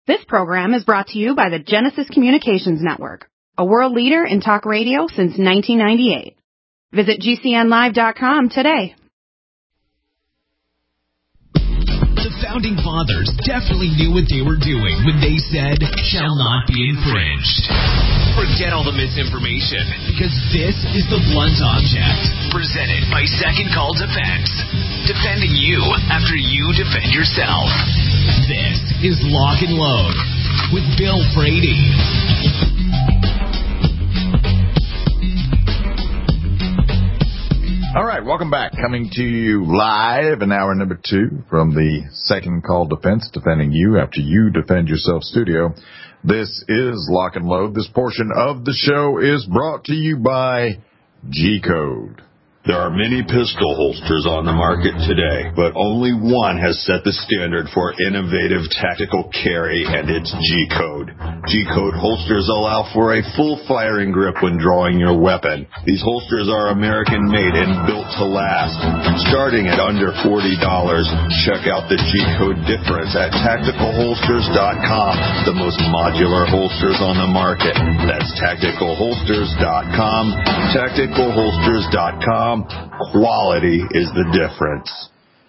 This program is brought to you by the Genesis Communications Network, a world leader in talk radio since 1998. Visit GCNlive.com today. The Founding Fathers definitely knew what they were doing when they said, "shall not be infringed." Forget all the misinformation, because this is the blunt object, presented by Second Call Defense. Defending you after you defend yourself. This is Lock and Load with Bill Frady. All right, welcome back. Coming to you live in hour number 2 from the Second Call Defense, defending you after you defend yourself studio. This is Lock and Load. This portion of the show is brought to you by G-Code. There are many pistol holsters on the market today, but only one has set the standard for innovative tactical carry, and it's G-Code. G-Code holsters allow for a full firing grip when drawing your weapon. These holsters are American-made and built to last. Starting at under $40, check out the G-Code difference at TacticalHolsters.com, the most modular holsters on the market. That's TacticalHolsters.com, TacticalHolsters.com. Quality is the difference.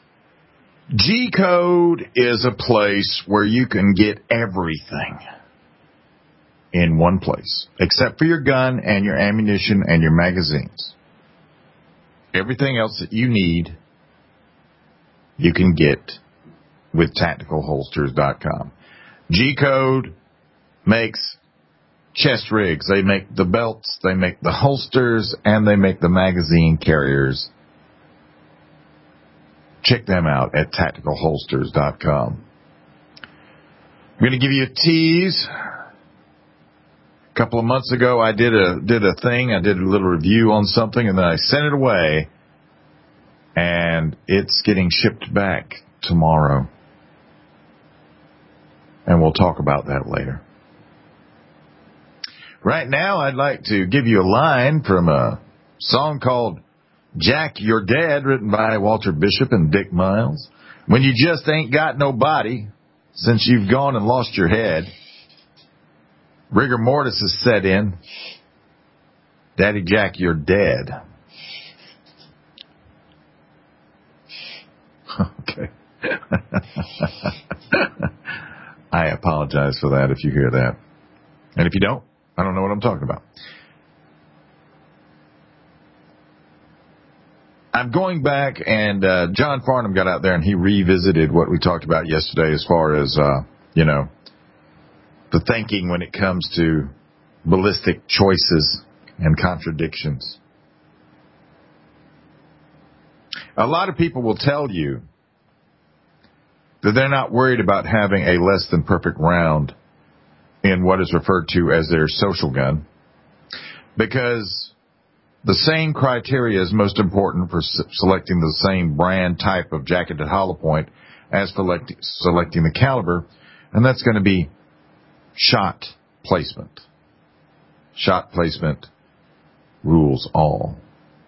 G-Code is a place where you can get everything in one place, except for your gun and your ammunition and your magazines. Everything else that you need, you can get with TacticalHolsters.com. G-Code makes chest rigs, they make the belts, they make the holsters, and they make the magazine carriers. Check them out at TacticalHolsters.com. I'm going to give you a tease. A couple of months ago, I did a thing. I did a little review on something, and then I sent it away, and it's getting shipped back tomorrow. And we'll talk about that later. Right now, I'd like to give you a line from a song called Jack, You're Dead, written by Walter Bishop and Dick Miles. When you just ain't got nobody, since you've gone and lost your head, rigor mortis has set in. Daddy Jack, you're dead. Okay. I apologize for that if you hear that. And if you don't, I don't know what I'm talking about. I'm going back, and John Farnham got out there and he revisited what we talked about yesterday as far as, the thinking when it comes to ballistic choices and contradictions. A lot of people will tell you that they're not worried about having a less than perfect round in what is referred to as their social gun, because the same criteria is most important for selecting the same brand type of jacketed hollow point as for selecting the caliber, and that's going to be shot placement. Shot placement rules all.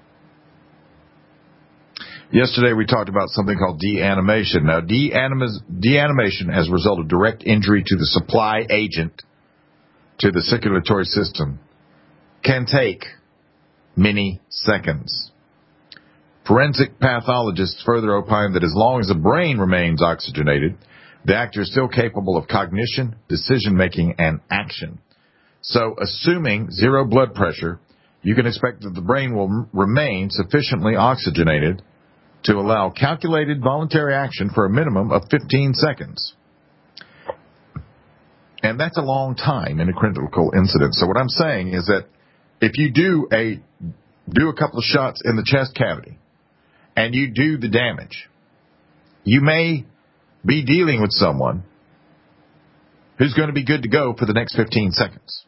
Yesterday we talked about something called deanimation. Now, deanimation as a result of direct injury to the supply agent to the circulatory system can take many seconds. Forensic pathologists further opine that as long as the brain remains oxygenated, the actor is still capable of cognition, decision-making, and action. So, assuming zero blood pressure, you can expect that the brain will remain sufficiently oxygenated to allow calculated voluntary action for a minimum of 15 seconds. And that's a long time in a critical incident. So what I'm saying is that if you do a couple of shots in the chest cavity and you do the damage, you may be dealing with someone who's going to be good to go for the next 15 seconds.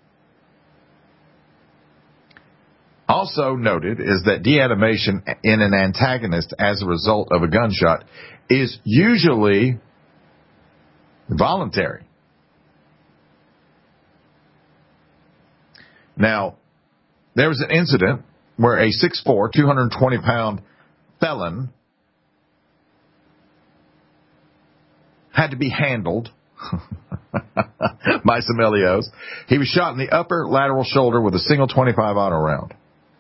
Also noted is that deanimation in an antagonist as a result of a gunshot is usually voluntary. Now, there was an incident where a 6'4", 220-pound felon had to be handled by some LEOs. He was shot in the upper lateral shoulder with a single .25 auto round.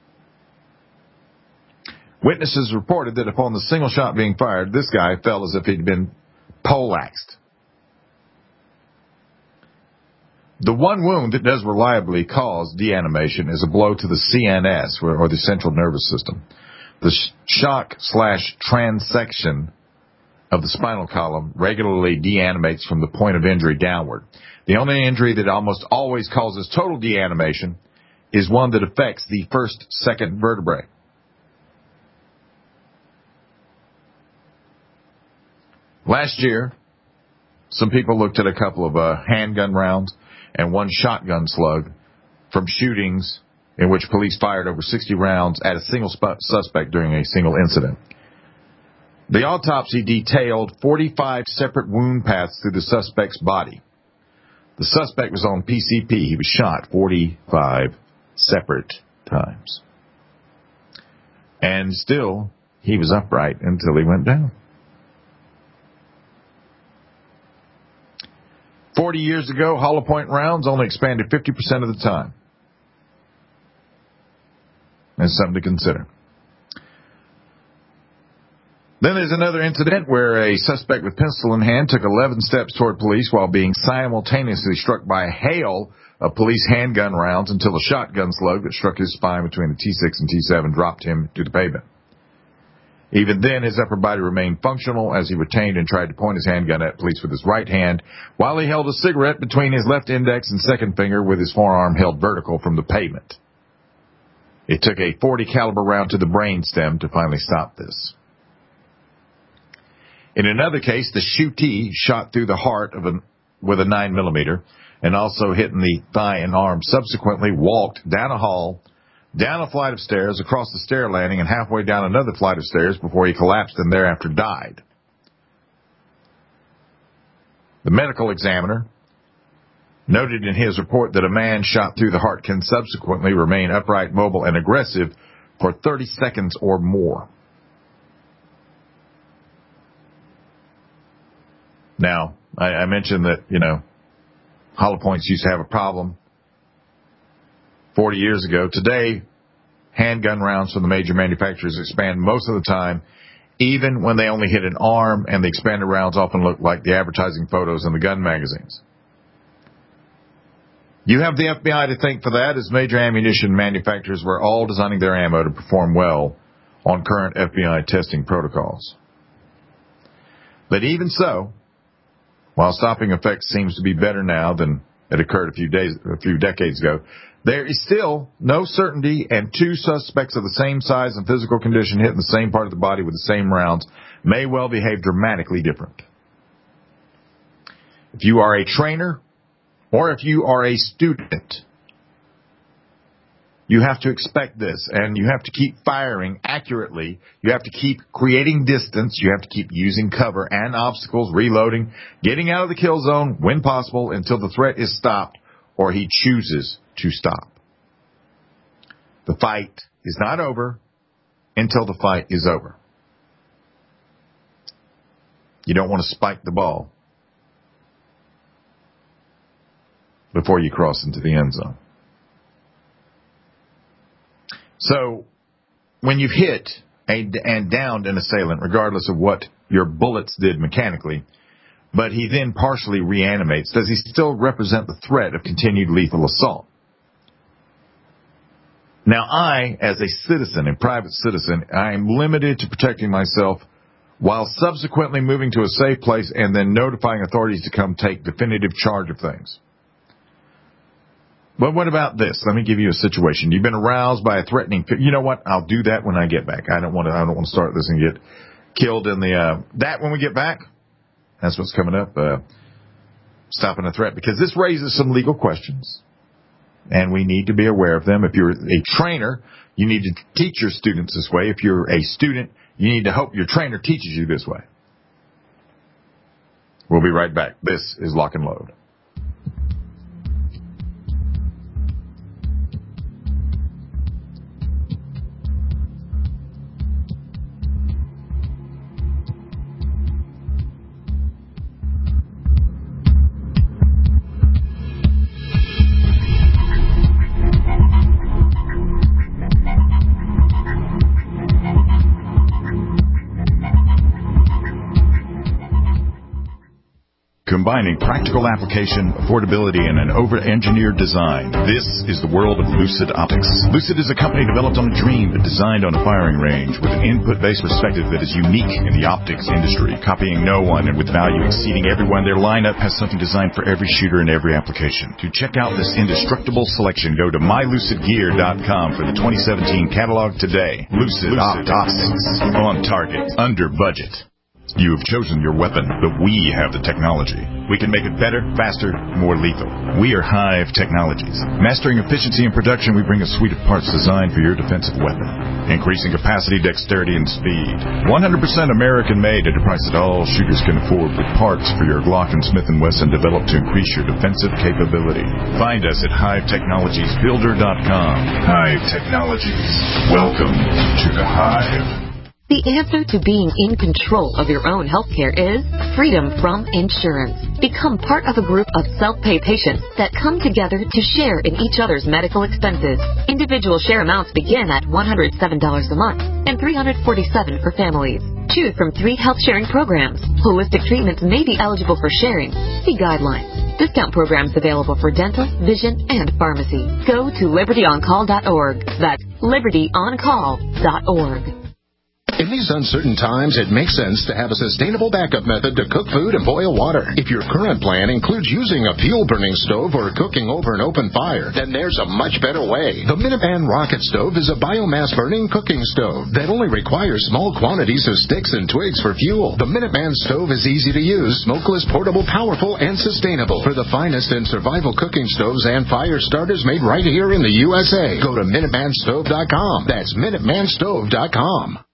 Witnesses reported that upon the single shot being fired, this guy fell as if he'd been poleaxed. The one wound that does reliably cause deanimation is a blow to the CNS, or the central nervous system. The shock/transection of the spinal column regularly deanimates from the point of injury downward. The only injury that almost always causes total deanimation is one that affects the second vertebrae. Last year, some people looked at a couple of handgun rounds and one shotgun slug from shootings in which police fired over 60 rounds at a single suspect during a single incident. The autopsy detailed 45 separate wound paths through the suspect's body. The suspect was on PCP. He was shot 45 separate times. And still, he was upright until he went down. 40 years ago, hollow point rounds only expanded 50% of the time. That's something to consider. Then there's another incident where a suspect with pistol in hand took 11 steps toward police while being simultaneously struck by a hail of police handgun rounds until a shotgun slug that struck his spine between the T6 and T7 dropped him to the pavement. Even then, his upper body remained functional as he retained and tried to point his handgun at police with his right hand while he held a cigarette between his left index and second finger with his forearm held vertical from the pavement. It took a .40 caliber round to the brainstem to finally stop this. In another case, the shootee shot through the heart with a 9mm and also hit in the thigh and arm. Subsequently walked down a hall, down a flight of stairs, across the stair landing, and halfway down another flight of stairs before he collapsed and thereafter died. The medical examiner noted in his report that a man shot through the heart can subsequently remain upright, mobile, and aggressive for 30 seconds or more. Now, I mentioned that, hollow points used to have a problem 40 years ago. Today, handgun rounds from the major manufacturers expand most of the time, even when they only hit an arm, and the expanded rounds often look like the advertising photos in the gun magazines. You have the FBI to thank for that, as major ammunition manufacturers were all designing their ammo to perform well on current FBI testing protocols. But even so, while stopping effect seems to be better now than it occurred a few decades ago, there is still no certainty, and two suspects of the same size and physical condition hitting the same part of the body with the same rounds may well behave dramatically different. If you are a trainer or if you are a student, you have to expect this, and you have to keep firing accurately. You have to keep creating distance. You have to keep using cover and obstacles, reloading, getting out of the kill zone when possible until the threat is stopped or he chooses to stop. The fight is not over until the fight is over. You don't want to spike the ball before you cross into the end zone. So, when you've hit and downed an assailant, regardless of what your bullets did mechanically, but he then partially reanimates, does he still represent the threat of continued lethal assault? Now, I, as a citizen, a private citizen, I am limited to protecting myself while subsequently moving to a safe place and then notifying authorities to come take definitive charge of things. But what about this? Let me give you a situation. You've been aroused by a threatening. You know what? I'll do that when I get back. I don't want to start this and get killed in that when we get back. That's what's coming up. Stopping a threat, because this raises some legal questions, and we need to be aware of them. If you're a trainer, you need to teach your students this way. If you're a student, you need to hope your trainer teaches you this way. We'll be right back. This is Lock and Load. combining practical application, affordability, and an over-engineered design. This is the world of Lucid Optics. Lucid is a company developed on a dream but designed on a firing range with an input-based perspective that is unique in the optics industry, copying no one and with value exceeding everyone. Their lineup has something designed for every shooter in every application. To check out this indestructible selection, go to mylucidgear.com for the 2017 catalog today. Lucid Optics. On target. Under budget. You have chosen your weapon, but we have the technology. We can make it better, faster, more lethal. We are Hive Technologies. Mastering efficiency and production, we bring a suite of parts designed for your defensive weapon. Increasing capacity, dexterity, and speed. 100% American-made at a price that all shooters can afford, with parts for your Glock and Smith & Wesson developed to increase your defensive capability. Find us at HiveTechnologiesBuilder.com. Hive Technologies. Welcome to the Hive. The answer to being in control of your own healthcare is freedom from insurance. Become part of a group of self-pay patients that come together to share in each other's medical expenses. Individual share amounts begin at $107 a month and $347 for families. Choose from 3 health sharing programs. Holistic treatments may be eligible for sharing. See guidelines. Discount programs available for dental, vision, and pharmacy. Go to libertyoncall.org. That's libertyoncall.org. In these uncertain times, it makes sense to have a sustainable backup method to cook food and boil water. If your current plan includes using a fuel-burning stove or cooking over an open fire, then there's a much better way. The Minuteman Rocket Stove is a biomass-burning cooking stove that only requires small quantities of sticks and twigs for fuel. The Minuteman Stove is easy to use, smokeless, portable, powerful, and sustainable. For the finest in survival cooking stoves and fire starters made right here in the USA, go to MinutemanStove.com. That's MinutemanStove.com.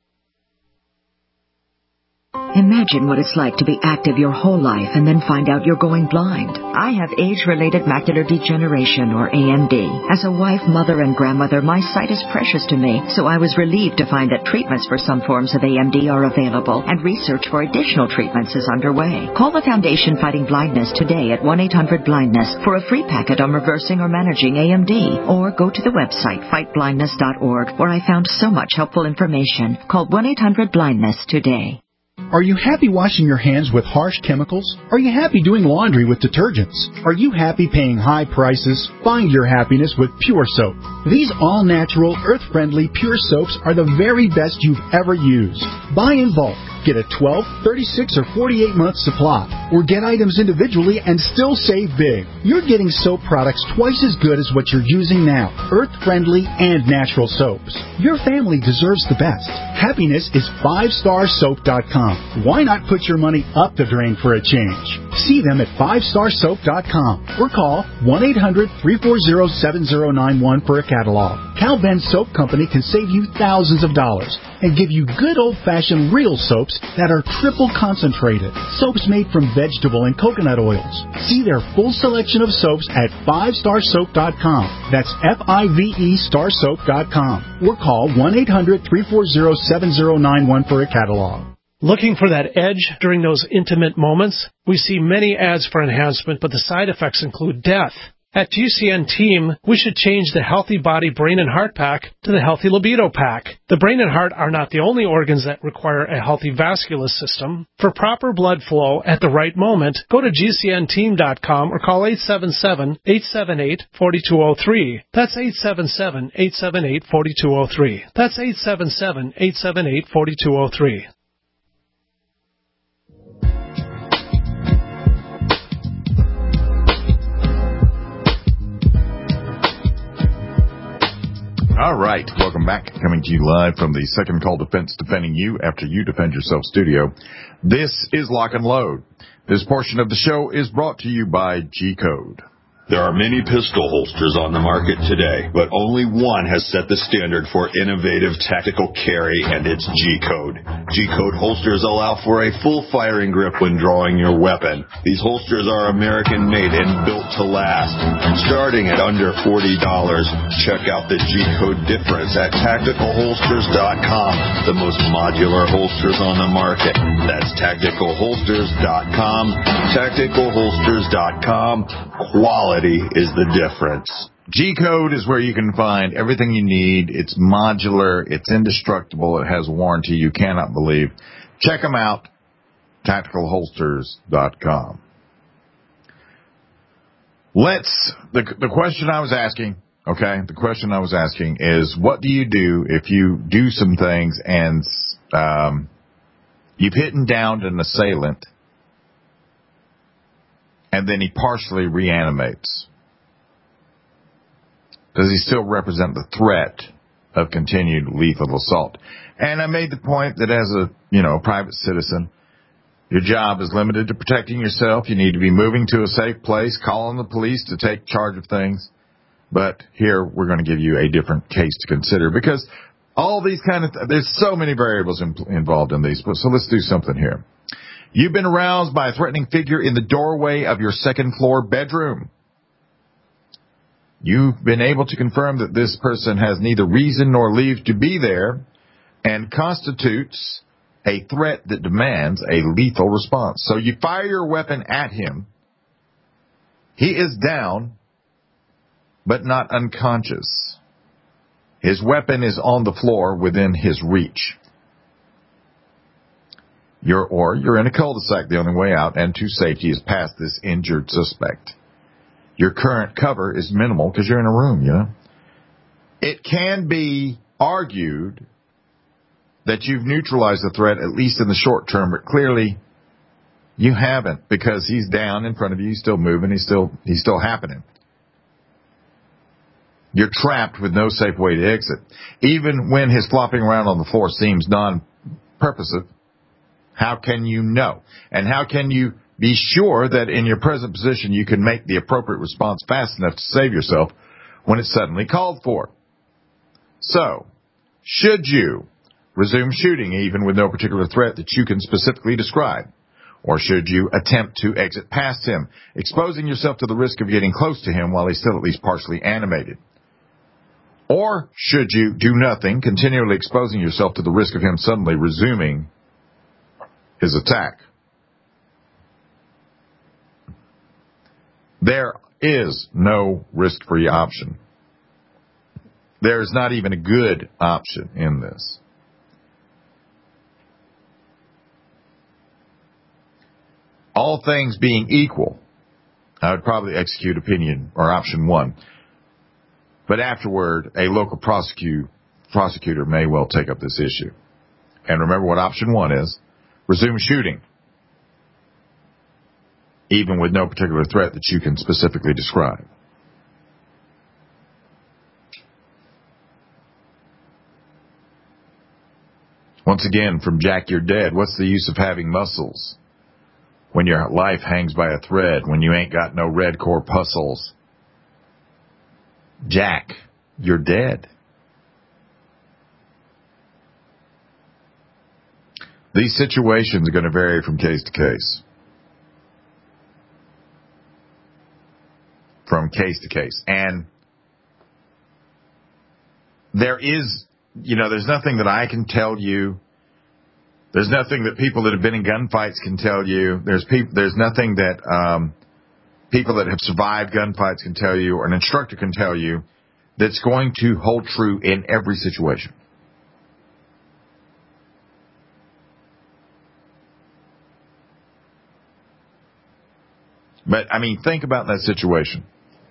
Imagine what it's like to be active your whole life and then find out you're going blind. I have age-related macular degeneration, or AMD. As a wife, mother, and grandmother, my sight is precious to me, so I was relieved to find that treatments for some forms of AMD are available, and research for additional treatments is underway. Call the Foundation Fighting Blindness today at 1-800-BLINDNESS for a free packet on reversing or managing AMD, or go to the website fightblindness.org, where I found so much helpful information. Call 1-800-BLINDNESS today. Are you happy washing your hands with harsh chemicals? Are you happy doing laundry with detergents? Are you happy paying high prices? Find your happiness with Pure Soap. These all-natural, earth-friendly Pure Soaps are the very best you've ever used. Buy in bulk. Get a 12, 36, or 48-month supply. Or get items individually and still save big. You're getting soap products twice as good as what you're using now. Earth-friendly and natural soaps. Your family deserves the best. Happiness is 5starsoap.com. Why not put your money up the drain for a change? See them at 5starsoap.com or call 1-800-340-7091 for a catalog. Cal Ben Soap Company can save you thousands of dollars and give you good old-fashioned real soaps that are triple concentrated. Soaps made from vegetable and coconut oils. See their full selection of soaps at 5starsoap.com. That's F-I-V-E starsoap.com. Or call 1-800-340-7091 for a catalog. Looking for that edge during those intimate moments? We see many ads for enhancement, but the side effects include death. At GCN Team, we should change the Healthy Body, Brain, and Heart Pack to the Healthy Libido Pack. The brain and heart are not the only organs that require a healthy vascular system. For proper blood flow at the right moment, go to GCNteam.com or call 877-878-4203. That's 877-878-4203. That's 877-878-4203. All right. Welcome back. Coming to you live from the Second Call Defense Defending You After You Defend Yourself studio. This is Lock and Load. This portion of the show is brought to you by G-Code. There are many pistol holsters on the market today, but only one has set the standard for innovative tactical carry, and it's G-Code. G-Code holsters allow for a full firing grip when drawing your weapon. These holsters are American-made and built to last. Starting at under $40, check out the G-Code difference at TacticalHolsters.com, the most modular holsters on the market. That's TacticalHolsters.com. TacticalHolsters.com. Quality is the difference. G-Code is where you can find everything you need. It's modular. It's indestructible. It has warranty you cannot believe. Check them out. TacticalHolsters.com. The question I was asking, okay, the question I was asking is, what do you do if you do some things and you've hit and downed an assailant and then he partially reanimates? Does he still represent the threat of continued lethal assault? And I made the point that as a private citizen, your job is limited to protecting yourself. You need to be moving to a safe place, calling the police to take charge of things. But here we're going to give you a different case to consider because all these there's so many variables involved in these. So let's do something here. You've been aroused by a threatening figure in the doorway of your second floor bedroom. You've been able to confirm that this person has neither reason nor leave to be there and constitutes a threat that demands a lethal response. So you fire your weapon at him. He is down, but not unconscious. His weapon is on the floor within his reach. You're in a cul-de-sac. The only way out and to safety is past this injured suspect. Your current cover is minimal because you're in a room, It can be argued that you've neutralized the threat, at least in the short term, but clearly you haven't because he's down in front of you. He's still moving. He's still happening. You're trapped with no safe way to exit. Even when his flopping around on the floor seems non-purposive, how can you know? And how can you be sure that in your present position you can make the appropriate response fast enough to save yourself when it's suddenly called for? So, should you resume shooting even with no particular threat that you can specifically describe? Or should you attempt to exit past him, exposing yourself to the risk of getting close to him while he's still at least partially animated? Or should you do nothing, continually exposing yourself to the risk of him suddenly resuming his attack? There is no risk-free option. There is not even a good option in this. All things being equal, I would probably execute opinion or option 1. But afterward, a local prosecutor may well take up this issue. And remember what option 1 is. Resume shooting, even with no particular threat that you can specifically describe. Once again, from Jack, you're dead. What's the use of having muscles when your life hangs by a thread, when you ain't got no red corpuscles? Jack, you're dead. These situations are going to vary from case to case. From case to case. And there is, there's nothing that I can tell you. There's nothing that people that have been in gunfights can tell you. There's nothing that people that have survived gunfights can tell you, or an instructor can tell you, that's going to hold true in every situation. But, think about that situation.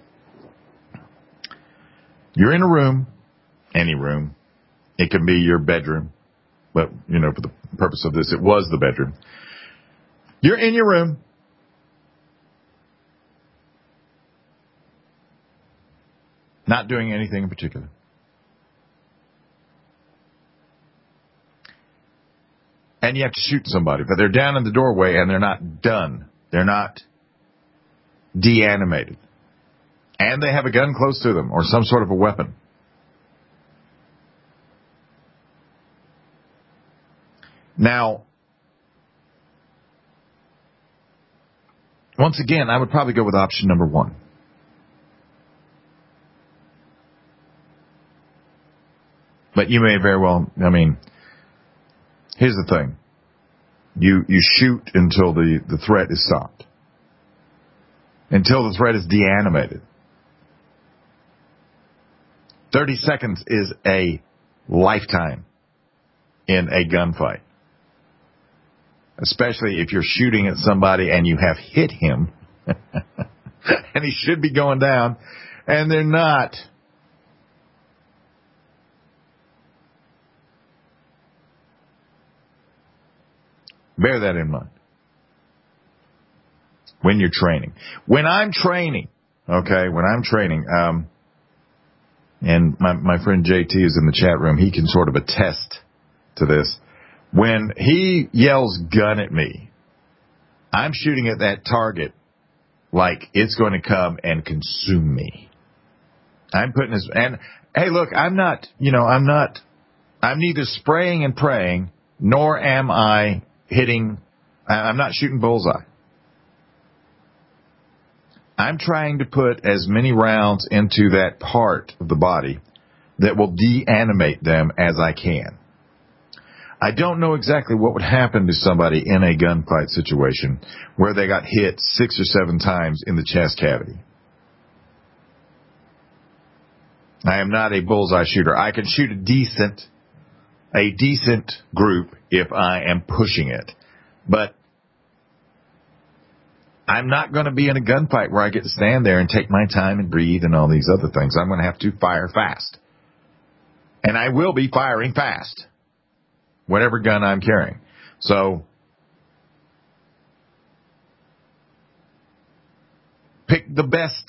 You're in a room, any room. It can be your bedroom. But, for the purpose of this, it was the bedroom. You're in your room. Not doing anything in particular. And you have to shoot somebody. But they're down in the doorway and they're not done. They're not deanimated. And they have a gun close to them or some sort of a weapon. Now, once again, I would probably go with option number 1. But you may very well, here's the thing. You shoot until the threat is stopped. Until the threat is deanimated. 30 seconds is a lifetime in a gunfight. Especially if you're shooting at somebody and you have hit him. And and he should be going down, and they're not. Bear that in mind when you're training. When I'm training, and my friend JT is in the chat room, he can sort of attest to this. When he yells gun at me, I'm shooting at that target like it's going to come and consume me. I'm putting this, and hey, look, I'm neither spraying and praying, nor am I I'm not shooting bullseye. I'm trying to put as many rounds into that part of the body that will deanimate them as I can. I don't know exactly what would happen to somebody in a gunfight situation where they got hit 6 or 7 times in the chest cavity. I am not a bullseye shooter. I can shoot a decent group if I am pushing it. But I'm not going to be in a gunfight where I get to stand there and take my time and breathe and all these other things. I'm going to have to fire fast. And I will be firing fast, whatever gun I'm carrying. So pick the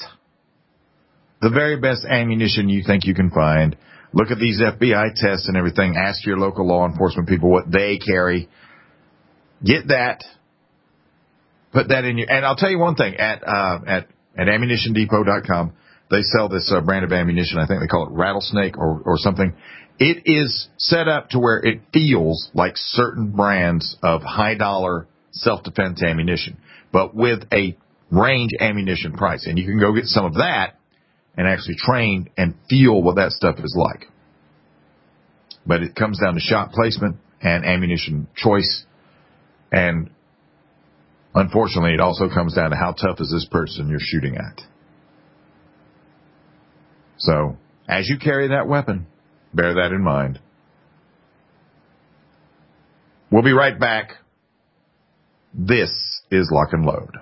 very best ammunition you think you can find. Look at these FBI tests and everything. Ask your local law enforcement people what they carry. Get that. Put that in your, and I'll tell you one thing, at AmmunitionDepot.com, they sell this brand of ammunition. I think they call it Rattlesnake or something. It is set up to where it feels like certain brands of high-dollar self-defense ammunition, but with a range ammunition price. And you can go get some of that and actually train and feel what that stuff is like. But it comes down to shot placement and ammunition choice. And unfortunately, it also comes down to how tough is this person you're shooting at. So, as you carry that weapon, bear that in mind. We'll be right back. This is Lock and Load.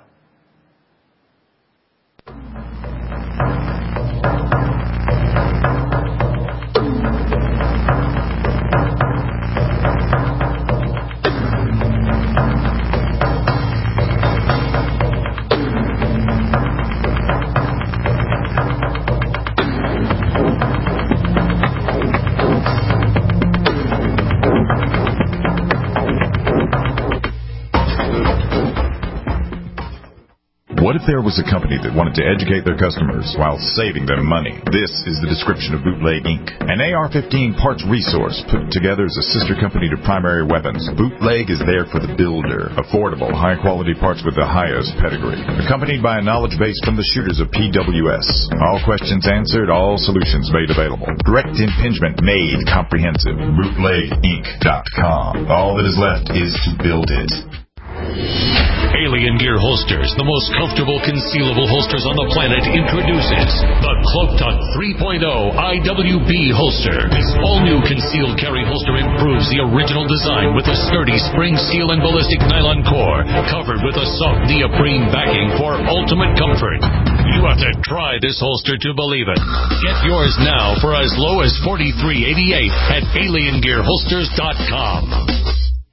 What if there was a company that wanted to educate their customers while saving them money? This is the description of Bootleg Inc., an AR-15 parts resource put together as a sister company to Primary Weapons. Bootleg is there for the builder. Affordable, high-quality parts with the highest pedigree. Accompanied by a knowledge base from the shooters of PWS. All questions answered, all solutions made available. Direct impingement made comprehensive. BootlegInc.com. All that is left is to build it. Alien Gear Holsters, the most comfortable concealable holsters on the planet, introduces the Cloak Tuck 3.0 IWB holster. This all-new concealed carry holster improves the original design with a sturdy spring steel and ballistic nylon core, covered with a soft neoprene backing for ultimate comfort. You have to try this holster to believe it. Get yours now for as low as $43.88 at AlienGearHolsters.com.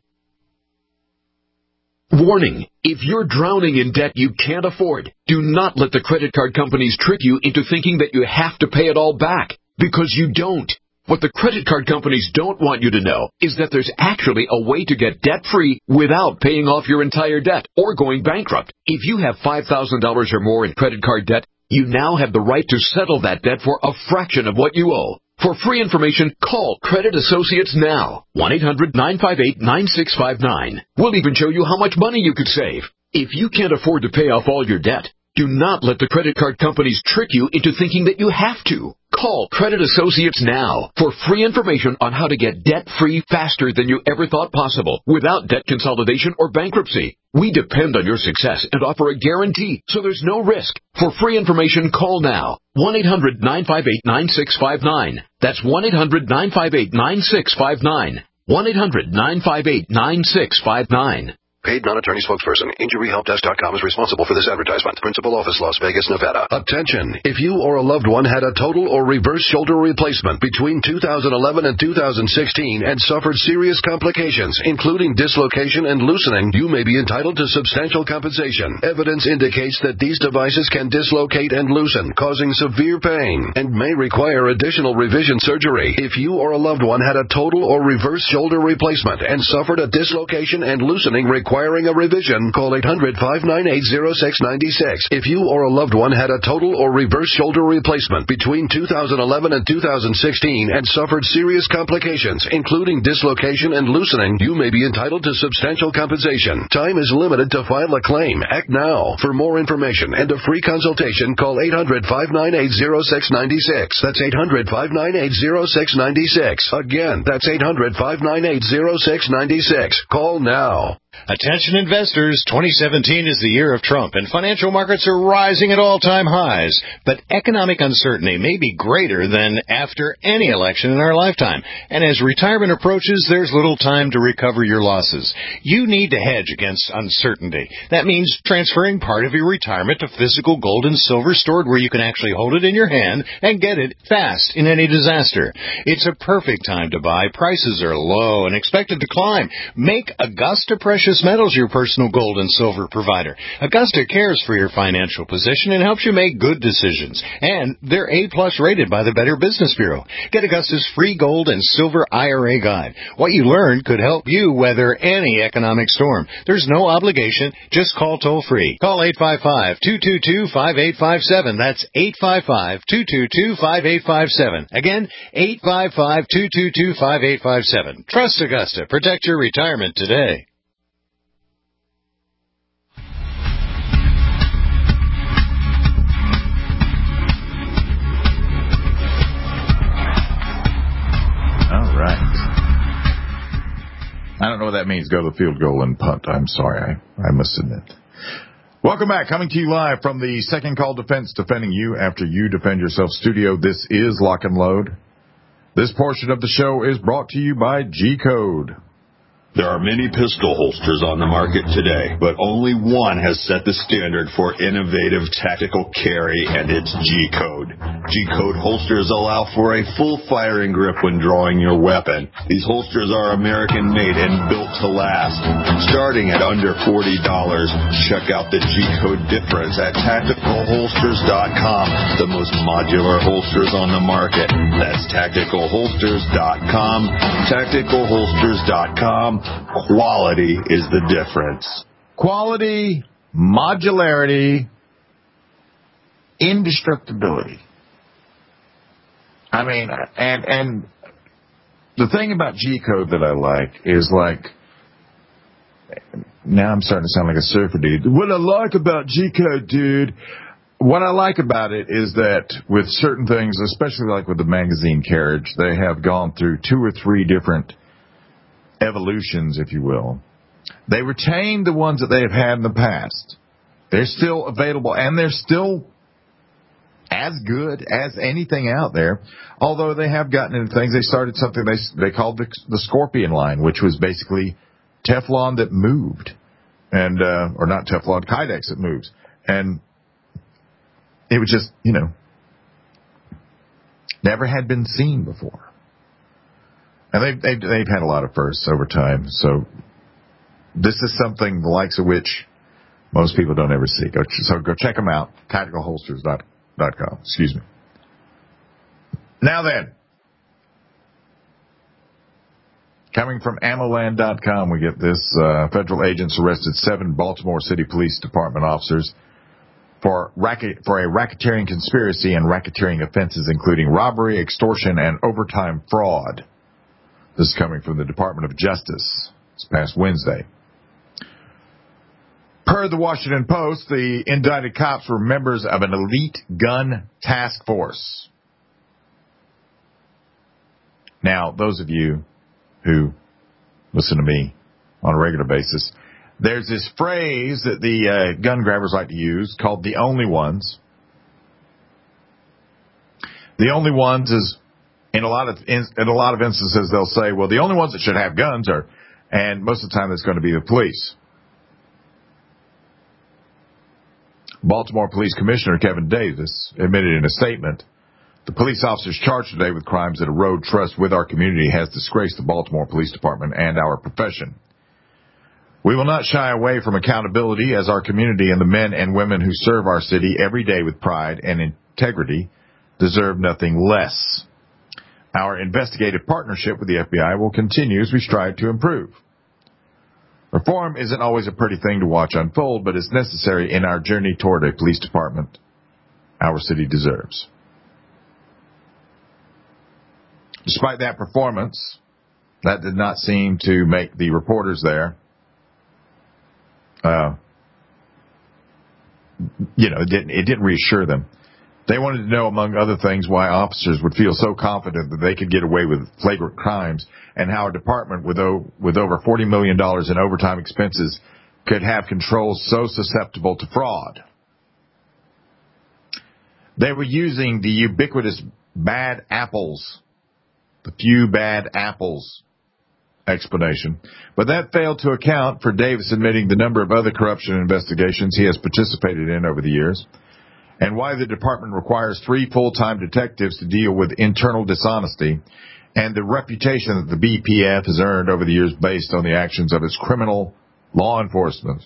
Warning, if you're drowning in debt you can't afford, do not let the credit card companies trick you into thinking that you have to pay it all back, because you don't. What the credit card companies don't want you to know is that there's actually a way to get debt-free without paying off your entire debt or going bankrupt. If you have $5,000 or more in credit card debt, you now have the right to settle that debt for a fraction of what you owe. For free information, call Credit Associates now. 1-800-958-9659. We'll even show you how much money you could save. If you can't afford to pay off all your debt, do not let the credit card companies trick you into thinking that you have to. Call Credit Associates now for free information on how to get debt-free faster than you ever thought possible without debt consolidation or bankruptcy. We depend on your success and offer a guarantee, so there's no risk. For free information, call now. 1-800-958-9659. That's 1-800-958-9659. 1-800-958-9659. Paid non-attorney spokesperson. InjuryHelpDesk.com is responsible for this advertisement. Principal office, Las Vegas, Nevada. Attention. If you or a loved one had a total or reverse shoulder replacement between 2011 and 2016 and suffered serious complications, including dislocation and loosening, you may be entitled to substantial compensation. Evidence indicates that these devices can dislocate and loosen, causing severe pain, and may require additional revision surgery. If you or a loved one had a total or reverse shoulder replacement and suffered a dislocation and loosening requiring a revision, call 800-598-0696. If you or a loved one had a total or reverse shoulder replacement between 2011 and 2016 and suffered serious complications, including dislocation and loosening, you may be entitled to substantial compensation. Time is limited to file a claim. Act now. For more information and a free consultation, call 800-598-0696. That's 800-598-0696. Again, that's 800-598-0696. Call now. Attention investors, 2017 is the year of Trump, and financial markets are rising at all-time highs. But economic uncertainty may be greater than after any election in our lifetime. And as retirement approaches, there's little time to recover your losses. You need to hedge against uncertainty. That means transferring part of your retirement to physical gold and silver stored where you can actually hold it in your hand and get it fast in any disaster. It's a perfect time to buy. Prices are low and expected to climb. Make Augusta Precious Metals your personal gold and silver provider. Augusta cares for your financial position and helps you make good decisions. And they're A-plus rated by the Better Business Bureau. Get Augusta's free gold and silver IRA guide. What you learn could help you weather any economic storm. There's no obligation. Just call toll-free. Call 855-222-5857. That's 855-222-5857. Again, 855-222-5857. Trust Augusta. Protect your retirement today. I don't know what that means, go to the field goal and punt. I'm sorry, I must admit. Welcome back, coming to you live from the Second Call Defense, defending you after you defend yourself studio. This is Lock and Load. This portion of the show is brought to you by G-Code. There are many pistol holsters on the market today, but only one has set the standard for innovative tactical carry, and it's G-Code. G-Code holsters allow for a full firing grip when drawing your weapon. These holsters are American-made and built to last. Starting at under $40, check out the G-Code difference at TacticalHolsters.com, the most modular holsters on the market. That's TacticalHolsters.com, TacticalHolsters.com. Quality is the difference. Quality, modularity, indestructibility. I mean, and the thing about G-Code that I like is, like, now I'm starting to sound like a surfer dude. What I like about G-Code, dude, what I like about it is that with certain things, especially like with the magazine carriage, they have gone through 2 or 3 different evolutions, if you will. They retain the ones that they have had in the past. They're still available, and they're still as good as anything out there, although they have gotten into things. They started something they called the Scorpion line, which was basically Teflon that moved, and or not Teflon, Kydex that moves. And it was just, never had been seen before. And they've had a lot of firsts over time, so this is something the likes of which most people don't ever see. So go check them out, TacticalHolsters.com. Excuse me. Now then, coming from AmmoLand.com, we get this. Federal agents arrested 7 Baltimore City Police Department officers for a racketeering conspiracy and racketeering offenses, including robbery, extortion, and overtime fraud. This is coming from the Department of Justice this past Wednesday. Per the Washington Post, the indicted cops were members of an elite gun task force. Now, those of you who listen to me on a regular basis, there's this phrase that the gun grabbers like to use called the only ones. The only ones is, in a lot of instances, they'll say, well, the only ones that should have guns are, and most of the time it's going to be the police. Baltimore Police Commissioner Kevin Davis admitted in a statement, "The police officers charged today with crimes that erode trust with our community has disgraced the Baltimore Police Department and our profession. We will not shy away from accountability as our community and the men and women who serve our city every day with pride and integrity deserve nothing less. Our investigative partnership with the FBI will continue as we strive to improve. Reform isn't always a pretty thing to watch unfold, but it's necessary in our journey toward a police department our city deserves." Despite that performance, that did not seem to make the reporters there, it didn't reassure them. They wanted to know, among other things, why officers would feel so confident that they could get away with flagrant crimes and how a department with over $40 million in overtime expenses could have controls so susceptible to fraud. They were using the ubiquitous bad apples, the few bad apples explanation, but that failed to account for Davis admitting the number of other corruption investigations he has participated in over the years, and why the department requires 3 full-time detectives to deal with internal dishonesty, and the reputation that the BPF has earned over the years based on the actions of its criminal law enforcers.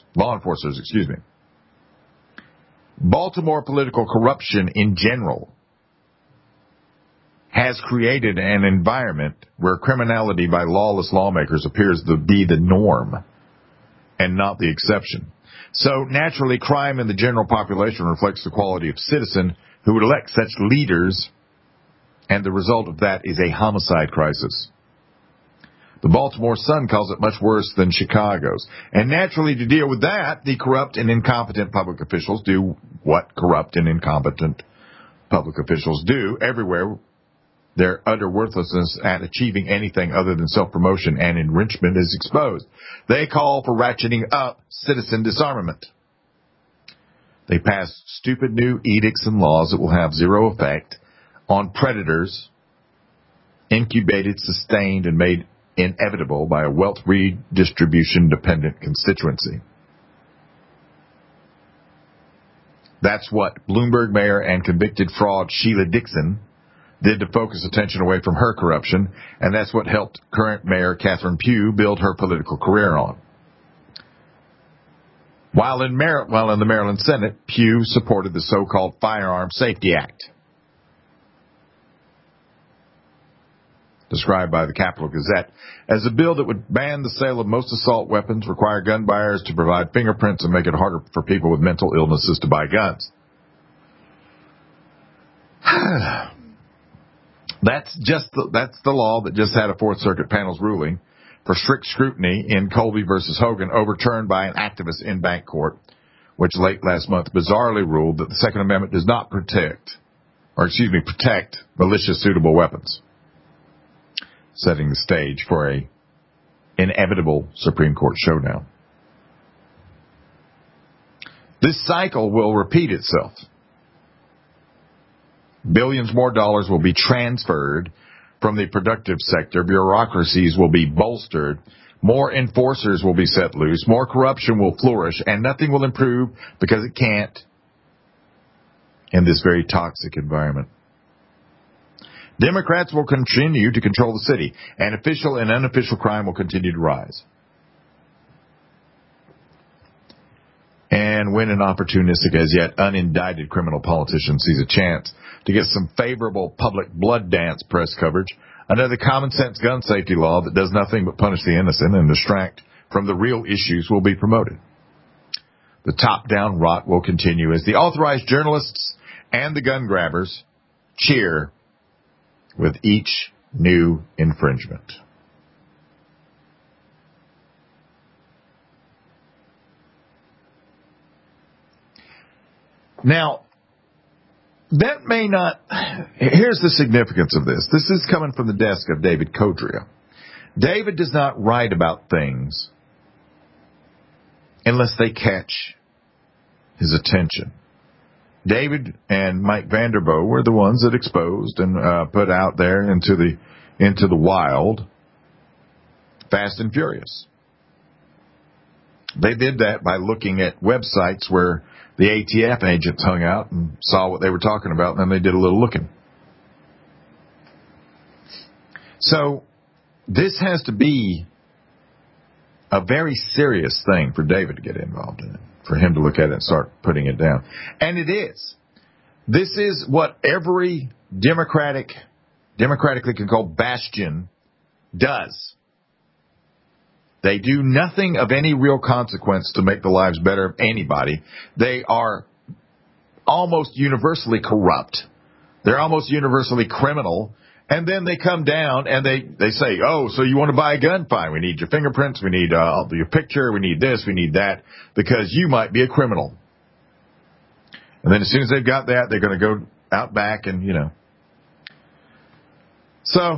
Baltimore political corruption in general has created an environment where criminality by lawless lawmakers appears to be the norm and not the exception. So naturally, crime in the general population reflects the quality of citizen who would elect such leaders, and the result of that is a homicide crisis. The Baltimore Sun calls it much worse than Chicago's. And naturally, to deal with that, the corrupt and incompetent public officials do what corrupt and incompetent public officials do everywhere. Their utter worthlessness at achieving anything other than self-promotion and enrichment is exposed. They call for ratcheting up citizen disarmament. They pass stupid new edicts and laws that will have zero effect on predators, incubated, sustained, and made inevitable by a wealth redistribution-dependent constituency. That's what Bloomberg Mayor and convicted fraud Sheila Dixon did to focus attention away from her corruption, and that's what helped current Mayor Catherine Pugh build her political career on. While in the Maryland Senate, Pugh supported the so-called Firearm Safety Act, described by the Capital Gazette as a bill that would ban the sale of most assault weapons, require gun buyers to provide fingerprints, and make it harder for people with mental illnesses to buy guns. That's the law that just had a Fourth Circuit panel's ruling for strict scrutiny in Colby versus Hogan overturned by an activist in bank court, which late last month bizarrely ruled that the Second Amendment does not protect malicious suitable weapons, setting the stage for a inevitable Supreme Court showdown. This cycle will repeat itself. Billions more dollars will be transferred from the productive sector. Bureaucracies will be bolstered. More enforcers will be set loose. More corruption will flourish, and nothing will improve because it can't in this very toxic environment. Democrats will continue to control the city, and official and unofficial crime will continue to rise. And when an opportunistic, as yet unindicted criminal politician sees a chance to get some favorable public blood dance press coverage, another common sense gun safety law that does nothing but punish the innocent and distract from the real issues will be promoted. The top-down rot will continue as the authorized journalists and the gun grabbers cheer with each new infringement. Now, that may not... Here's the significance of this. This is coming from the desk of David Codrea. David does not write about things unless they catch his attention. David and Mike Vanderboe were the ones that exposed and put out there into the wild Fast and Furious. They did that by looking at websites where the ATF agents hung out and saw what they were talking about, and then they did a little looking. So this has to be a very serious thing for David to get involved in it, for him to look at it and start putting it down. And it is. This is what every democratically controlled bastion does. They do nothing of any real consequence to make the lives better of anybody. They are almost universally corrupt. They're almost universally criminal. And then they come down and they say, oh, so you want to buy a gun? Fine. We need your fingerprints. We need your picture. We need this. We need that, because you might be a criminal. And then as soon as they've got that, they're going to go out back and, you know. So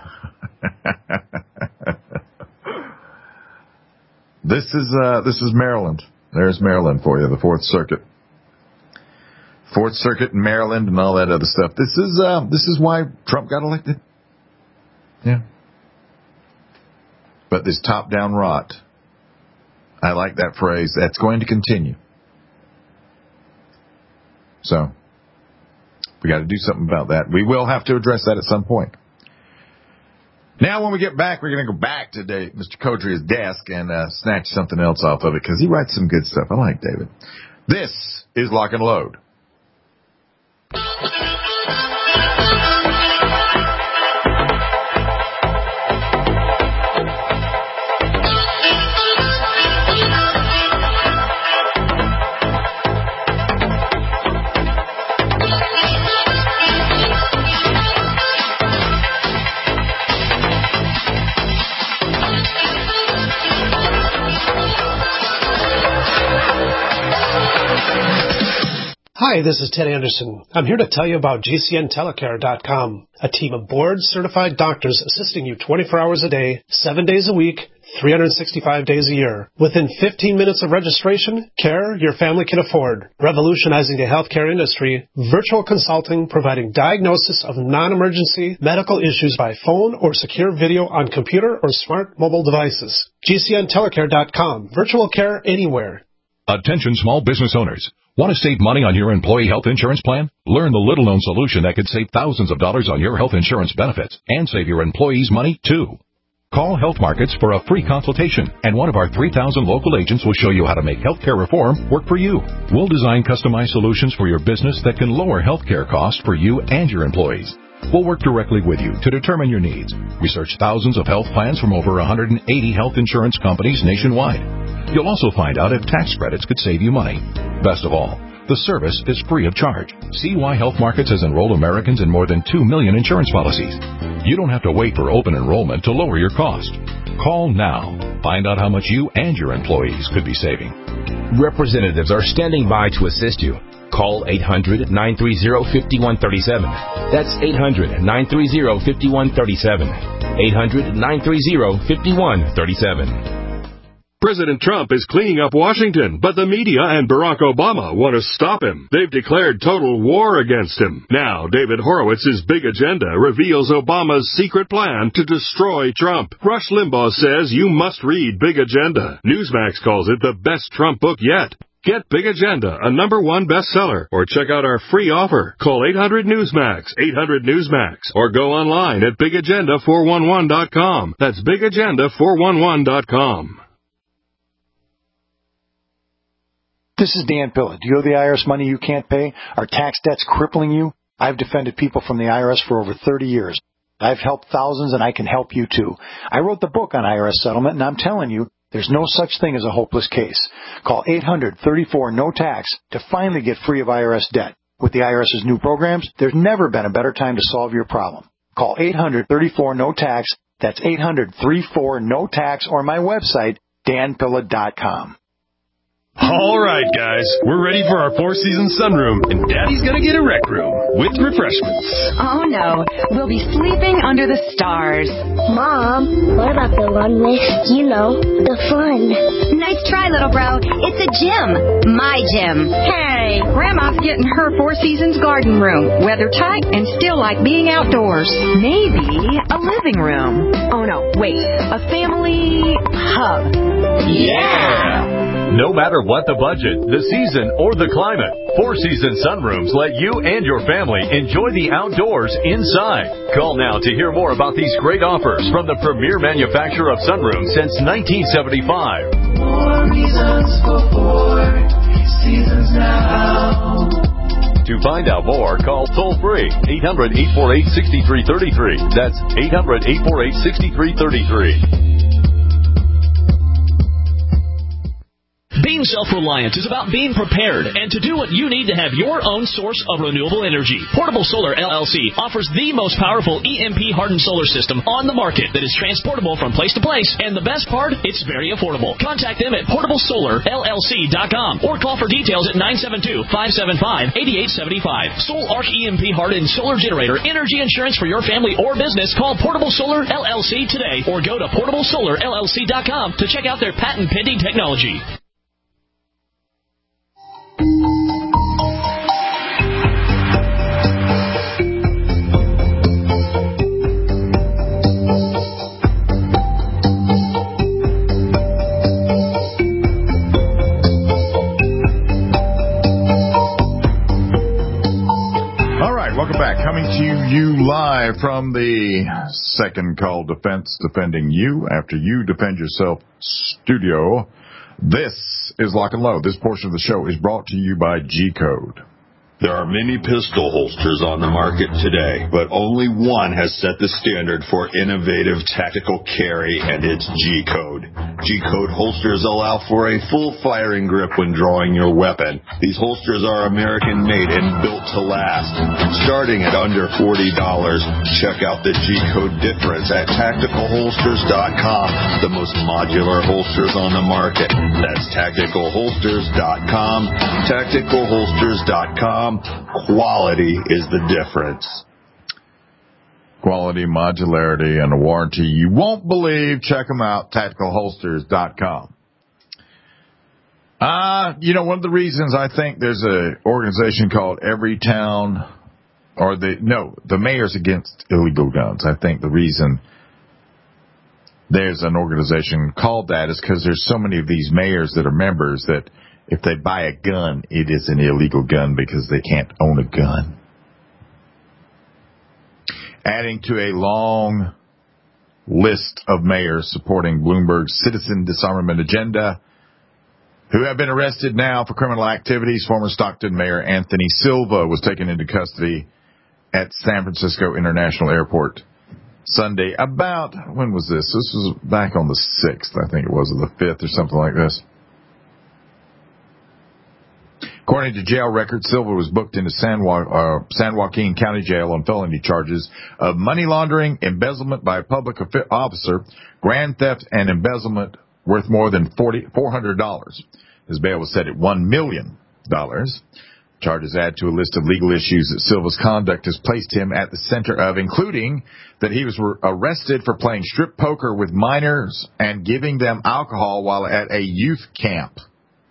this is Maryland. There's Maryland for you, the Fourth Circuit. Fourth Circuit in Maryland and all that other stuff. This is why Trump got elected. Yeah. But this top-down rot, I like that phrase, that's going to continue. So, we got to do something about that. We will have to address that at some point. Now, when we get back, we're going to go back to Mr. Kodria's desk and snatch something else off of it, because he writes some good stuff. I like David. This is Lock and Load. Hi, this is Ted Anderson. I'm here to tell you about GCNtelecare.com, a team of board-certified doctors assisting you 24 hours a day, 7 days a week, 365 days a year. Within 15 minutes of registration, care your family can afford. Revolutionizing the healthcare industry, virtual consulting providing diagnosis of non-emergency medical issues by phone or secure video on computer or smart mobile devices. GCNtelecare.com, virtual care anywhere. Attention small business owners. Want to save money on your employee health insurance plan? Learn the little-known solution that could save thousands of dollars on your health insurance benefits and save your employees money, too. Call Health Markets for a free consultation, and one of our 3,000 local agents will show you how to make healthcare reform work for you. We'll design customized solutions for your business that can lower healthcare costs for you and your employees. We'll work directly with you to determine your needs. Research thousands of health plans from over 180 health insurance companies nationwide. You'll also find out if tax credits could save you money. Best of all, the service is free of charge. See why Health Markets has enrolled Americans in more than 2 million insurance policies. You don't have to wait for open enrollment to lower your cost. Call now. Find out how much you and your employees could be saving. Representatives are standing by to assist you. Call 800-930-5137. That's 800-930-5137. 800-930-5137. President Trump is cleaning up Washington, but the media and Barack Obama want to stop him. They've declared total war against him. Now, David Horowitz's Big Agenda reveals Obama's secret plan to destroy Trump. Rush Limbaugh says you must read Big Agenda. Newsmax calls it the best Trump book yet. Get Big Agenda, a #1 bestseller, or check out our free offer. Call 800-NEWSMAX, 800-NEWSMAX, or go online at BigAgenda411.com. That's BigAgenda411.com. This is Dan Pilla. Do you owe the IRS money you can't pay? Are tax debts crippling you? I've defended people from the IRS for over 30 years. I've helped thousands, and I can help you too. I wrote the book on IRS settlement, and I'm telling you, there's no such thing as a hopeless case. Call 800-34-NO-TAX to finally get free of IRS debt. With the IRS's new programs, there's never been a better time to solve your problem. Call 800-34-NO-TAX. That's 800-34-NO-TAX, or my website, danpilla.com. All right, guys, we're ready for our four-season sunroom, and Daddy's gonna get a rec room with refreshments. Oh, no, we'll be sleeping under the stars. Mom, what about the one with, the fun? Nice try, little bro. It's a gym. My gym. Hey, Grandma's getting her Four Seasons garden room. Weather tight and still like being outdoors. Maybe a living room. Oh, no, wait, a family hub. Yeah! No matter what the budget, the season, or the climate, Four Seasons Sunrooms let you and your family enjoy the outdoors inside. Call now to hear more about these great offers from the premier manufacturer of sunrooms since 1975. More reasons for Four Seasons now. To find out more, call toll-free 800-848-6333. That's 800-848-6333. Being self-reliant is about being prepared and to do what you need to have your own source of renewable energy. Portable Solar LLC offers the most powerful EMP-hardened solar system on the market that is transportable from place to place, and the best part, it's very affordable. Contact them at portablesolarllc.com or call for details at 972-575-8875. Soul Arc EMP-hardened solar generator energy insurance for your family or business. Call Portable Solar LLC today or go to portablesolarllc.com to check out their patent-pending technology. Welcome back. Coming to you live from the Second Call Defense, defending you after you defend yourself studio. This is Lock and Load. This portion of the show is brought to you by G-Code. There are many pistol holsters on the market today, but only one has set the standard for innovative tactical carry, and it's G-Code. G-Code holsters allow for a full firing grip when drawing your weapon. These holsters are American-made and built to last. Starting at under $40, check out the G-Code difference at TacticalHolsters.com, the most modular holsters on the market. That's TacticalHolsters.com, TacticalHolsters.com. Quality is the difference. Quality, modularity, and a warranty you won't believe. Check them out, TacticalHolsters.com. One of the reasons I think there's an organization called Everytown, or the Mayors Against Illegal Guns. I think the reason there's an organization called that is because there's so many of these mayors that are members that if they buy a gun, it is an illegal gun because they can't own a gun. Adding to a long list of mayors supporting Bloomberg's citizen disarmament agenda who have been arrested now for criminal activities. Former Stockton Mayor Anthony Silva was taken into custody at San Francisco International Airport Sunday. When was this? This was back on the 6th, I think it was, or the 5th or something like this. According to jail records, Silva was booked into San Joaquin County Jail on felony charges of money laundering, embezzlement by a public officer, grand theft, and embezzlement worth more than $400. His bail was set at $1 million. Charges add to a list of legal issues that Silva's conduct has placed him at the center of, including that he was arrested for playing strip poker with minors and giving them alcohol while at a youth camp.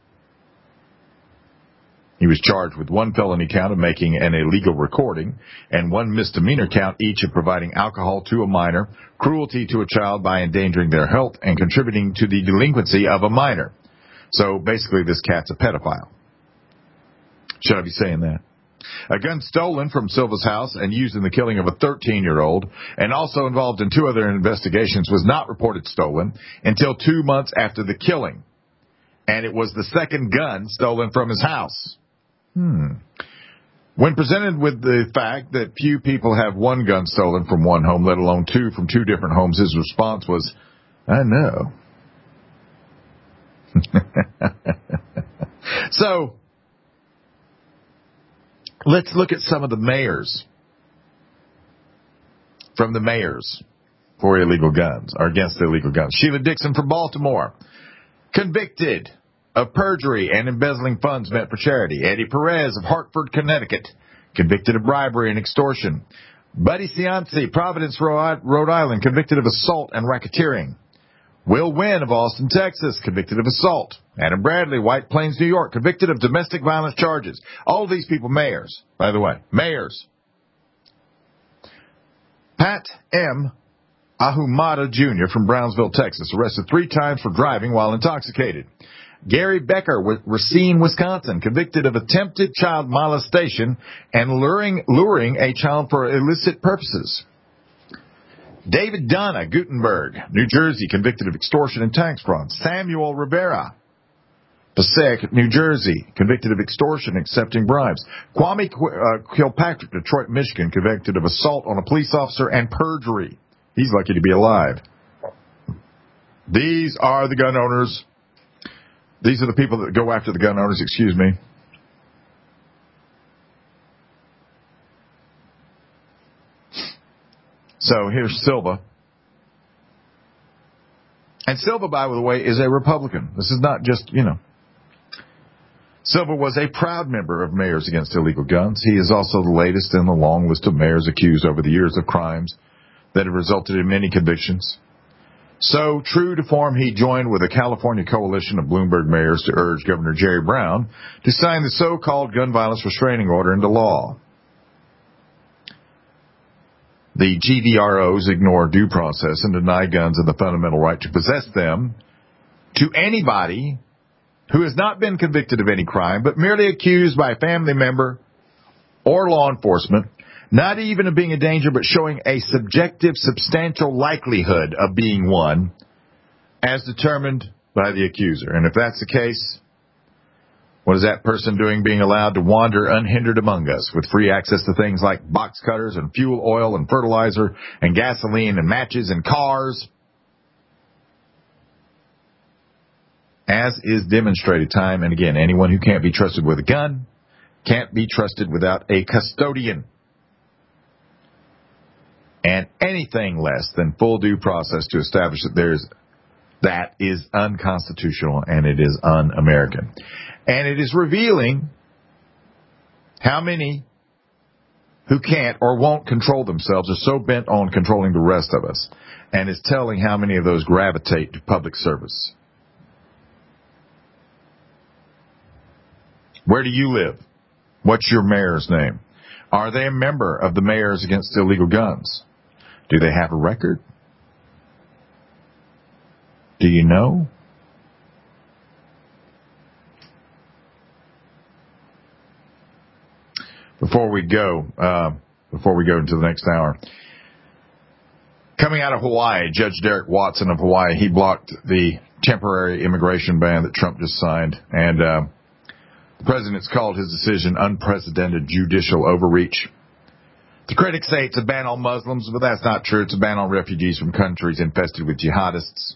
He was charged with one felony count of making an illegal recording and one misdemeanor count each of providing alcohol to a minor, cruelty to a child by endangering their health, and contributing to the delinquency of a minor. So basically this cat's a pedophile. Should I be saying that? A gun stolen from Silva's house and used in the killing of a 13-year-old and also involved in 2 other investigations was not reported stolen until 2 months after the killing. And it was the second gun stolen from his house. When presented with the fact that few people have one gun stolen from one home, let alone 2 from 2 different homes, his response was, I know. So, let's look at some of the mayors. From the mayors for illegal guns, or against illegal guns. Sheila Dixon from Baltimore, convicted of perjury and embezzling funds meant for charity. Eddie Perez of Hartford, Connecticut, convicted of bribery and extortion. Buddy Cianci, Providence, Rhode Island, convicted of assault and racketeering. Will Wynn of Austin, Texas, convicted of assault. Adam Bradley, White Plains, New York, convicted of domestic violence charges. All of these people mayors, by the way. Mayors. Pat M. Ahumada Jr. from Brownsville, Texas, arrested 3 times for driving while intoxicated. Gary Becker, Racine, Wisconsin, convicted of attempted child molestation and luring a child for illicit purposes. David Donna, Gutenberg, New Jersey, convicted of extortion and tax fraud. Samuel Rivera, Passaic, New Jersey, convicted of extortion, accepting bribes. Kwame Kilpatrick, Detroit, Michigan, convicted of assault on a police officer and perjury. He's lucky to be alive. These are the gun owners. These are the people that go after the gun owners, excuse me. So here's Silva. And Silva, by the way, is a Republican. This is not just, Silva was a proud member of Mayors Against Illegal Guns. He is also the latest in the long list of mayors accused over the years of crimes that have resulted in many convictions. So, true to form, he joined with a California coalition of Bloomberg mayors to urge Governor Jerry Brown to sign the so-called gun violence restraining order into law. The GVROs ignore due process and deny guns and the fundamental right to possess them to anybody who has not been convicted of any crime, but merely accused by a family member or law enforcement, not even of being a danger, but showing a subjective, substantial likelihood of being one, as determined by the accuser. And if that's the case, what is that person doing being allowed to wander unhindered among us with free access to things like box cutters and fuel oil and fertilizer and gasoline and matches and cars? As is demonstrated time and again, anyone who can't be trusted with a gun can't be trusted without a custodian. And anything less than full due process to establish that is unconstitutional and it is un-American. And it is revealing how many who can't or won't control themselves are so bent on controlling the rest of us. And it's telling how many of those gravitate to public service. Where do you live? What's your mayor's name? Are they a member of the Mayors Against Illegal Guns? Do they have a record? Do you know? Before we go into the next hour, coming out of Hawaii, Judge Derek Watson of Hawaii, he blocked the temporary immigration ban that Trump just signed, and the president's called his decision unprecedented judicial overreach. The critics say it's a ban on Muslims, but that's not true. It's a ban on refugees from countries infested with jihadists.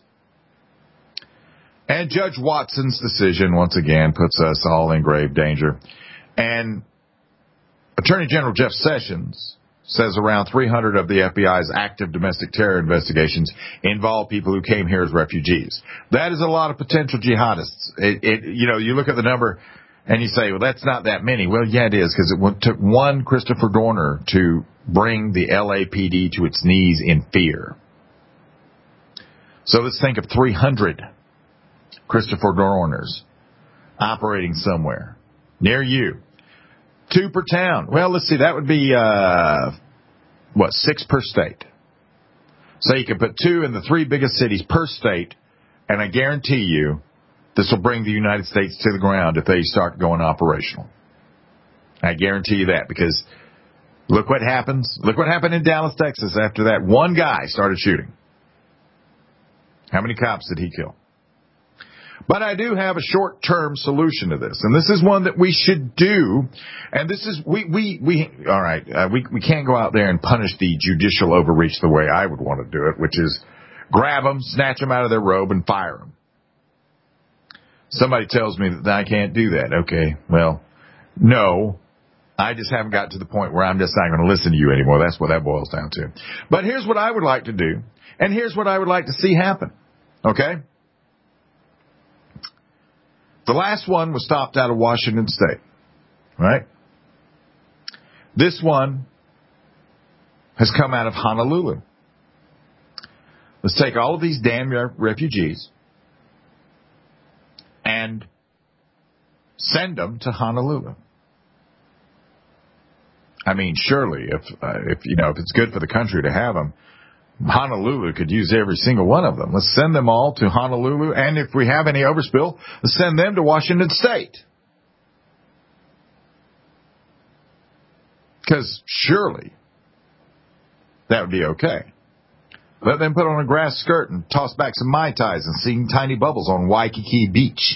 And Judge Watson's decision, once again, puts us all in grave danger. And Attorney General Jeff Sessions says around 300 of the FBI's active domestic terror investigations involve people who came here as refugees. That is a lot of potential jihadists. You look at the number and you say, well, that's not that many. Well, yeah, it is, because it took one Christopher Dorner to bring the LAPD to its knees in fear. So let's think of 300 Christopher Dorners operating somewhere near you. 2 per town. Well, let's see, that would be, 6 per state. So you can put 2 in the 3 biggest cities per state, and I guarantee you this will bring the United States to the ground if they start going operational. I guarantee you that, because look what happens. Look what happened in Dallas, Texas after that one guy started shooting. How many cops did he kill? But I do have a short-term solution to this, and this is one that we should do. And this is we can't go out there and punish the judicial overreach the way I would want to do it, which is grab them, snatch them out of their robe, and fire them. Somebody tells me that I can't do that. Okay, well, no, I just haven't got to the point where I'm just not going to listen to you anymore. That's what that boils down to. But here's what I would like to do, and here's what I would like to see happen. Okay? The last one was stopped out of Washington State, right? This one has come out of Honolulu. Let's take all of these damn refugees and send them to Honolulu. I mean, surely, if it's good for the country to have them, Honolulu could use every single one of them. Let's send them all to Honolulu, and if we have any overspill, let's send them to Washington State. Because surely that would be okay. Let them put on a grass skirt and toss back some Mai Tais and sing Tiny Bubbles on Waikiki Beach.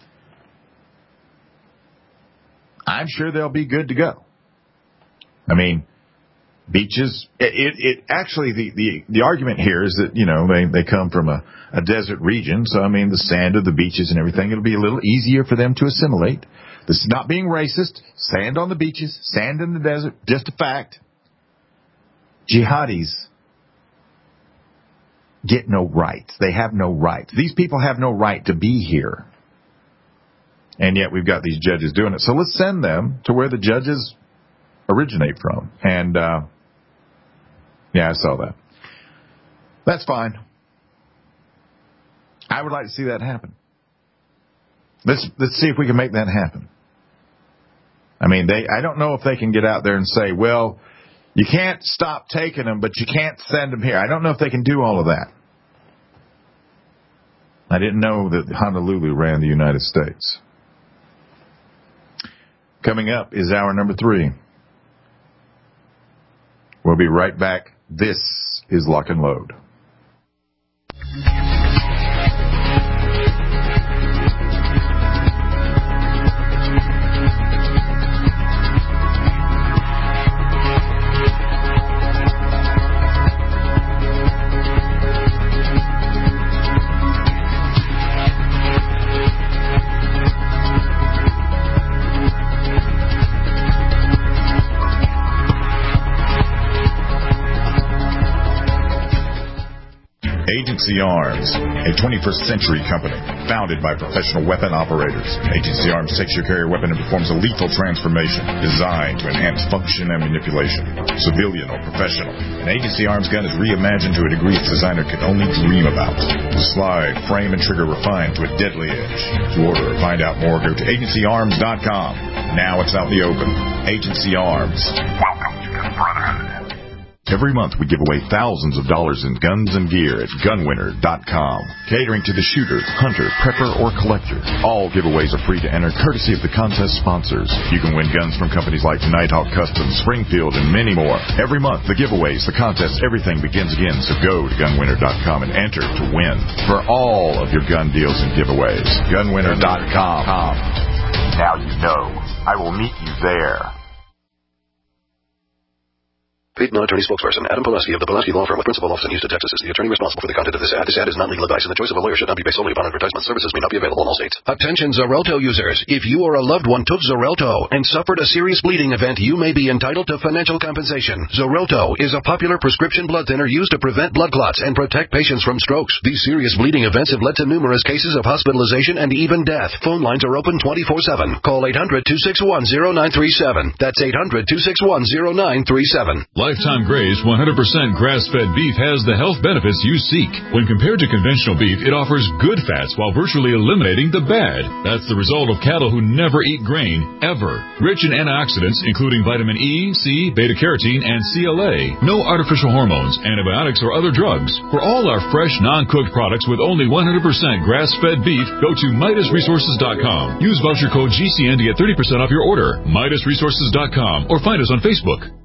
I'm sure they'll be good to go. I mean, beaches, actually, the argument here is that, they come from a desert region. So, I mean, the sand of the beaches and everything, it'll be a little easier for them to assimilate. This is not being racist. Sand on the beaches, sand in the desert, just a fact. Jihadis get no rights. They have no rights. These people have no right to be here. And yet we've got these judges doing it. So let's send them to where the judges originate from. And, I saw that. That's fine. I would like to see that happen. Let's see if we can make that happen. I mean, I don't know if they can get out there and say, well, you can't stop taking them, but you can't send them here. I don't know if they can do all of that. I didn't know that Honolulu ran the United States. Coming up is hour number 3. We'll be right back. This is Lock and Load. Agency Arms, a 21st century company founded by professional weapon operators. Agency Arms takes your carrier weapon and performs a lethal transformation designed to enhance function and manipulation, civilian or professional. An Agency Arms gun is reimagined to a degree its designer could only dream about. The slide, frame, and trigger refined to a deadly edge. To order or find out more, go to agencyarms.com. Now it's out in the open. Agency Arms. Welcome to the Brotherhood. Every month we give away thousands of dollars in guns and gear at gunwinner.com. Catering to the shooter, hunter, prepper, or collector. All giveaways are free to enter courtesy of the contest sponsors. You can win guns from companies like Nighthawk Customs, Springfield, and many more. Every month, the giveaways, the contests, everything begins again. So go to gunwinner.com and enter to win for all of your gun deals and giveaways. Gunwinner.com. Now you know. I will meet you there. Paid non-attorney spokesperson Adam Pulaski of the Pulaski Law Firm with principal office in Houston, Texas is the attorney responsible for the content of this ad. This ad is not legal advice, and the choice of a lawyer should not be based solely upon advertisement. Services may not be available in all states. Attention Xarelto users. If you or a loved one took Xarelto and suffered a serious bleeding event, you may be entitled to financial compensation. Xarelto is a popular prescription blood thinner used to prevent blood clots and protect patients from strokes. These serious bleeding events have led to numerous cases of hospitalization and even death. Phone lines are open 24/7. Call 800-261-0937. That's 800-261-0937. Lifetime Graze 100% grass-fed beef has the health benefits you seek. When compared to conventional beef, it offers good fats while virtually eliminating the bad. That's the result of cattle who never eat grain, ever. Rich in antioxidants, including vitamin E, C, beta-carotene, and CLA. No artificial hormones, antibiotics, or other drugs. For all our fresh, non-cooked products with only 100% grass-fed beef, go to MidasResources.com. Use voucher code GCN to get 30% off your order. MidasResources.com or find us on Facebook.